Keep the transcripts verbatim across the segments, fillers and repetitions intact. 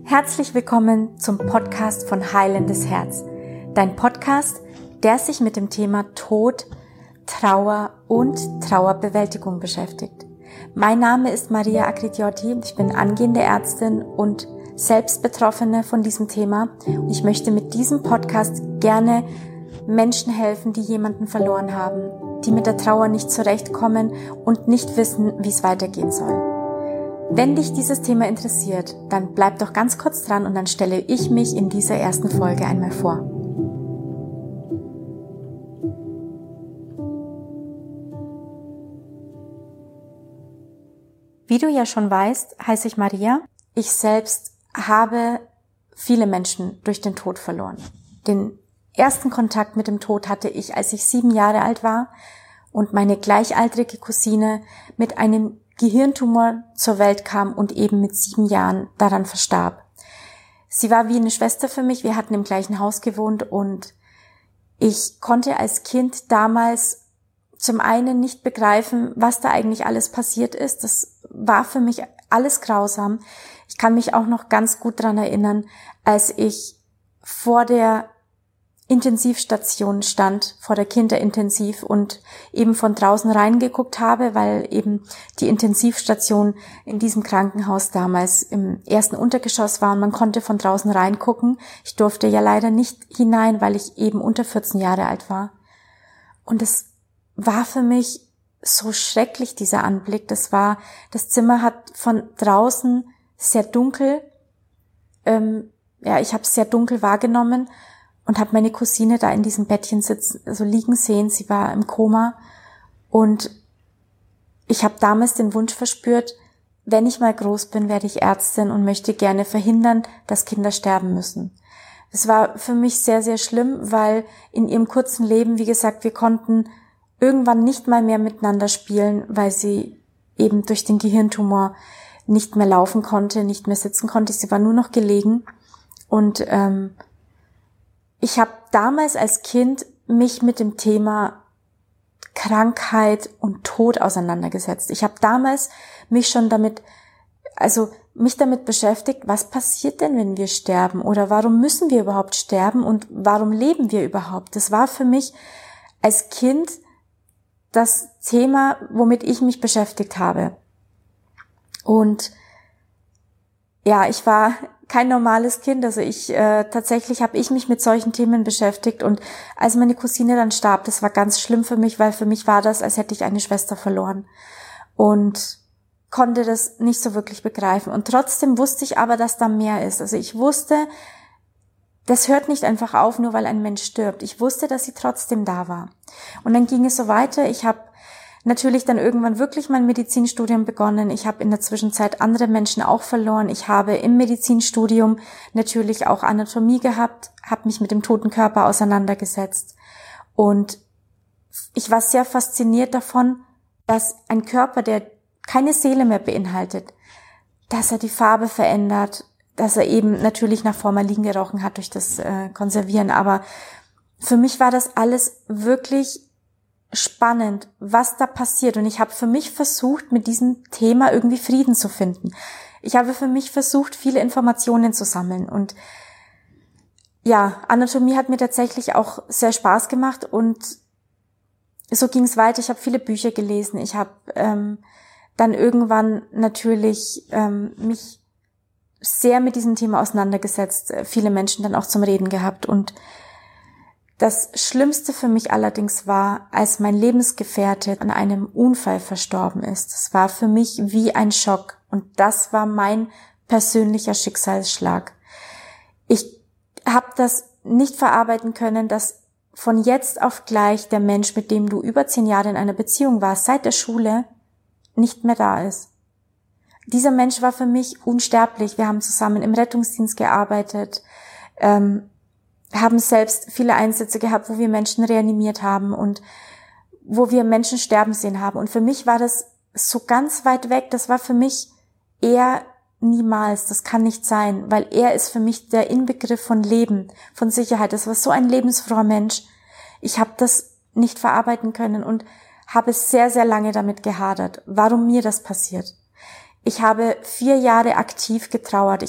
Herzlich willkommen zum Podcast von Heilendes Herz. Dein Podcast, der sich mit dem Thema Tod, Trauer und Trauerbewältigung beschäftigt. Mein Name ist Maria Akritioti, ich bin angehende Ärztin und selbst Betroffene von diesem Thema. Und ich möchte mit diesem Podcast gerne Menschen helfen, die jemanden verloren haben, die mit der Trauer nicht zurechtkommen und nicht wissen, wie es weitergehen soll. Wenn dich dieses Thema interessiert, dann bleib doch ganz kurz dran und dann stelle ich mich in dieser ersten Folge einmal vor. Wie du ja schon weißt, heiße ich Maria. Ich selbst habe viele Menschen durch den Tod verloren. Den ersten Kontakt mit dem Tod hatte ich, als ich sieben Jahre alt war und meine gleichaltrige Cousine mit einem Gehirntumor zur Welt kam und eben mit sieben Jahren daran verstarb. Sie war wie eine Schwester für mich, wir hatten im gleichen Haus gewohnt und ich konnte als Kind damals zum einen nicht begreifen, was da eigentlich alles passiert ist. Das war für mich alles grausam. Ich kann mich auch noch ganz gut daran erinnern, als ich vor der Intensivstation stand, vor der Kinderintensiv und eben von draußen reingeguckt habe, weil eben die Intensivstation in diesem Krankenhaus damals im ersten Untergeschoss war und man konnte von draußen reingucken. Ich durfte ja leider nicht hinein, weil ich eben unter vierzehn Jahre alt war. Und es war für mich so schrecklich, dieser Anblick. Das war, das Zimmer hat von draußen sehr dunkel, ähm, ja, ich habe es sehr dunkel wahrgenommen und habe meine Cousine da in diesem Bettchen sitzen, also liegen sehen. Sie war im Koma und ich habe damals den Wunsch verspürt, wenn ich mal groß bin, werde ich Ärztin und möchte gerne verhindern, dass Kinder sterben müssen. Es war für mich sehr, sehr schlimm, weil in ihrem kurzen Leben, wie gesagt, wir konnten irgendwann nicht mal mehr miteinander spielen, weil sie eben durch den Gehirntumor nicht mehr laufen konnte, nicht mehr sitzen konnte. Sie war nur noch gelegen und ähm, ich habe damals als Kind mich mit dem Thema Krankheit und Tod auseinandergesetzt. Ich habe damals mich schon damit, also mich damit beschäftigt, was passiert denn, wenn wir sterben oder warum müssen wir überhaupt sterben und warum leben wir überhaupt? Das war für mich als Kind das Thema, womit ich mich beschäftigt habe. Und ja, ich war kein normales Kind, also ich äh, tatsächlich habe ich mich mit solchen Themen beschäftigt und als meine Cousine dann starb, das war ganz schlimm für mich, weil für mich war das, als hätte ich eine Schwester verloren und konnte das nicht so wirklich begreifen und trotzdem wusste ich aber, dass da mehr ist. Also ich wusste, das hört nicht einfach auf, nur weil ein Mensch stirbt. Ich wusste, dass sie trotzdem da war. Und dann ging es so weiter. Ich habe natürlich dann irgendwann wirklich mein Medizinstudium begonnen. Ich habe in der Zwischenzeit andere Menschen auch verloren. Ich habe im Medizinstudium natürlich auch Anatomie gehabt, habe mich mit dem toten Körper auseinandergesetzt. Und ich war sehr fasziniert davon, dass ein Körper, der keine Seele mehr beinhaltet, dass er die Farbe verändert, dass er eben natürlich nach Formalin gerochen hat durch das äh, Konservieren. Aber für mich war das alles wirklich spannend, was da passiert. Und ich habe für mich versucht, mit diesem Thema irgendwie Frieden zu finden. Ich habe für mich versucht, viele Informationen zu sammeln. Und ja, Anatomie hat mir tatsächlich auch sehr Spaß gemacht. Und so ging es weiter. Ich habe viele Bücher gelesen. Ich habe ähm, dann irgendwann natürlich ähm, mich sehr mit diesem Thema auseinandergesetzt, viele Menschen dann auch zum Reden gehabt. Und das Schlimmste für mich allerdings war, als mein Lebensgefährte an einem Unfall verstorben ist. Das war für mich wie ein Schock und das war mein persönlicher Schicksalsschlag. Ich habe das nicht verarbeiten können, dass von jetzt auf gleich der Mensch, mit dem du über zehn Jahre in einer Beziehung warst, seit der Schule, nicht mehr da ist. Dieser Mensch war für mich unsterblich. Wir haben zusammen im Rettungsdienst gearbeitet, ähm, haben selbst viele Einsätze gehabt, wo wir Menschen reanimiert haben und wo wir Menschen sterben sehen haben. Und für mich war das so ganz weit weg. Das war für mich eher niemals. Das kann nicht sein, weil er ist für mich der Inbegriff von Leben, von Sicherheit. Das war so ein lebensfroher Mensch. Ich habe das nicht verarbeiten können und habe sehr, sehr lange damit gehadert, warum mir das passiert. Ich habe vier Jahre aktiv getrauert. Ich habe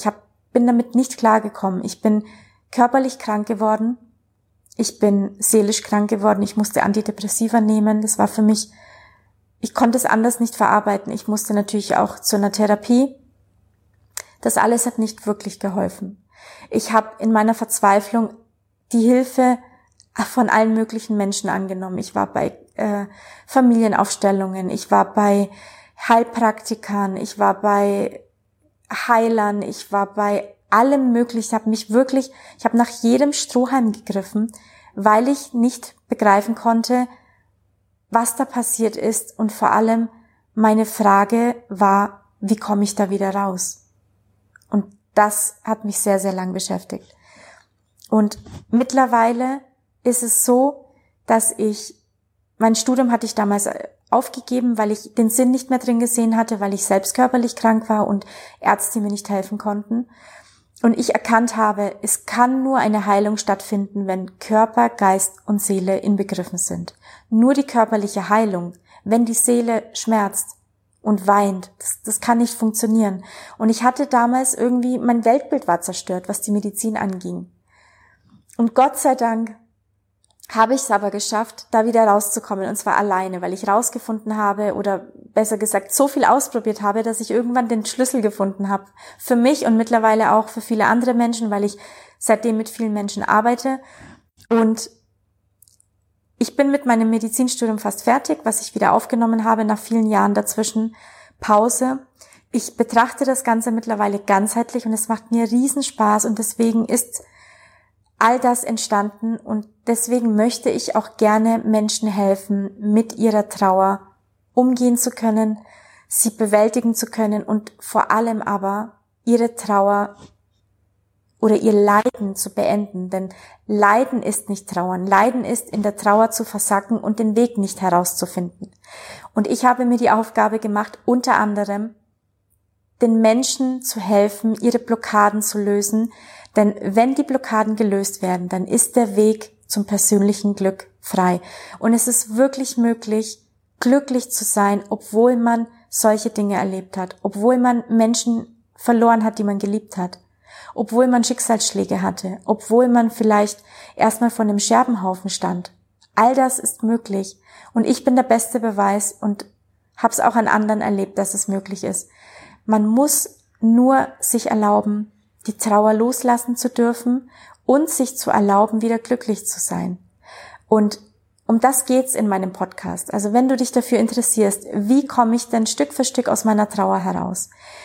bin damit nicht klargekommen. Ich bin körperlich krank geworden. Ich bin seelisch krank geworden. Ich musste Antidepressiva nehmen. Das war für mich, ich konnte es anders nicht verarbeiten. Ich musste natürlich auch zu einer Therapie. Das alles hat nicht wirklich geholfen. Ich habe in meiner Verzweiflung die Hilfe von allen möglichen Menschen angenommen. Ich war bei äh, Familienaufstellungen, ich war bei Heilpraktikern, ich war bei Heilern, ich war bei allem Möglichen. Ich habe mich wirklich, ich habe nach jedem Strohhalm gegriffen, weil ich nicht begreifen konnte, was da passiert ist. Und vor allem meine Frage war, wie komme ich da wieder raus? Und das hat mich sehr, sehr lang beschäftigt. Und mittlerweile ist es so, dass ich, mein Studium hatte ich damals aufgegeben, weil ich den Sinn nicht mehr drin gesehen hatte, weil ich selbst körperlich krank war und Ärzte mir nicht helfen konnten. Und ich erkannt habe, es kann nur eine Heilung stattfinden, wenn Körper, Geist und Seele inbegriffen sind. Nur die körperliche Heilung, wenn die Seele schmerzt und weint, das, das kann nicht funktionieren. Und ich hatte damals irgendwie, mein Weltbild war zerstört, was die Medizin anging. Und Gott sei Dank habe ich es aber geschafft, da wieder rauszukommen, und zwar alleine, weil ich rausgefunden habe, oder besser gesagt so viel ausprobiert habe, dass ich irgendwann den Schlüssel gefunden habe. Für mich und mittlerweile auch für viele andere Menschen, weil ich seitdem mit vielen Menschen arbeite. Und ich bin mit meinem Medizinstudium fast fertig, was ich wieder aufgenommen habe nach vielen Jahren dazwischen Pause. Ich betrachte das Ganze mittlerweile ganzheitlich und es macht mir riesen Spaß, und deswegen ist all das entstanden, und deswegen möchte ich auch gerne Menschen helfen, mit ihrer Trauer umgehen zu können, sie bewältigen zu können und vor allem aber ihre Trauer oder ihr Leiden zu beenden. Denn Leiden ist nicht Trauern. Leiden ist, in der Trauer zu versacken und den Weg nicht herauszufinden. Und ich habe mir die Aufgabe gemacht, unter anderem den Menschen zu helfen, ihre Blockaden zu lösen. Denn wenn die Blockaden gelöst werden, dann ist der Weg zum persönlichen Glück frei. Und es ist wirklich möglich, glücklich zu sein, obwohl man solche Dinge erlebt hat, obwohl man Menschen verloren hat, die man geliebt hat, obwohl man Schicksalsschläge hatte, obwohl man vielleicht erstmal vor einem Scherbenhaufen stand. All das ist möglich. Und ich bin der beste Beweis und habe es auch an anderen erlebt, dass es möglich ist. Man muss nur sich erlauben, die Trauer loslassen zu dürfen und sich zu erlauben, wieder glücklich zu sein. Und um das geht's in meinem Podcast. Also wenn du dich dafür interessierst, wie komme ich denn Stück für Stück aus meiner Trauer heraus?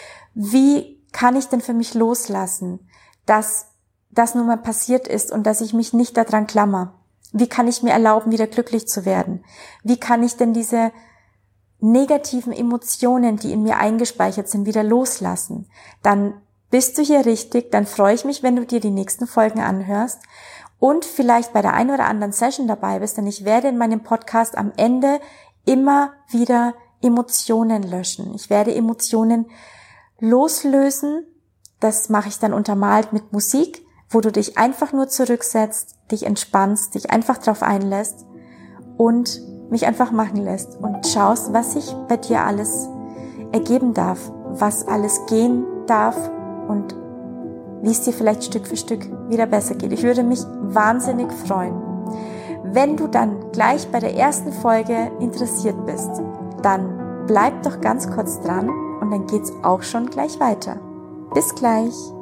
Wie kann ich denn für mich loslassen, dass das nun mal passiert ist und dass ich mich nicht daran klammer? Wie kann ich mir erlauben, wieder glücklich zu werden? Wie kann ich denn diese negativen Emotionen, die in mir eingespeichert sind, wieder loslassen? Dann bist du hier richtig, dann freue ich mich, wenn du dir die nächsten Folgen anhörst und vielleicht bei der einen oder anderen Session dabei bist, denn ich werde in meinem Podcast am Ende immer wieder Emotionen löschen. Ich werde Emotionen loslösen, das mache ich dann untermalt mit Musik, wo du dich einfach nur zurücksetzt, dich entspannst, dich einfach drauf einlässt und mich einfach machen lässt und schaust, was sich bei dir alles ergeben darf, was alles gehen darf und wie es dir vielleicht Stück für Stück wieder besser geht. Ich würde mich wahnsinnig freuen. Wenn du dann gleich bei der ersten Folge interessiert bist, dann bleib doch ganz kurz dran und dann geht's auch schon gleich weiter. Bis gleich!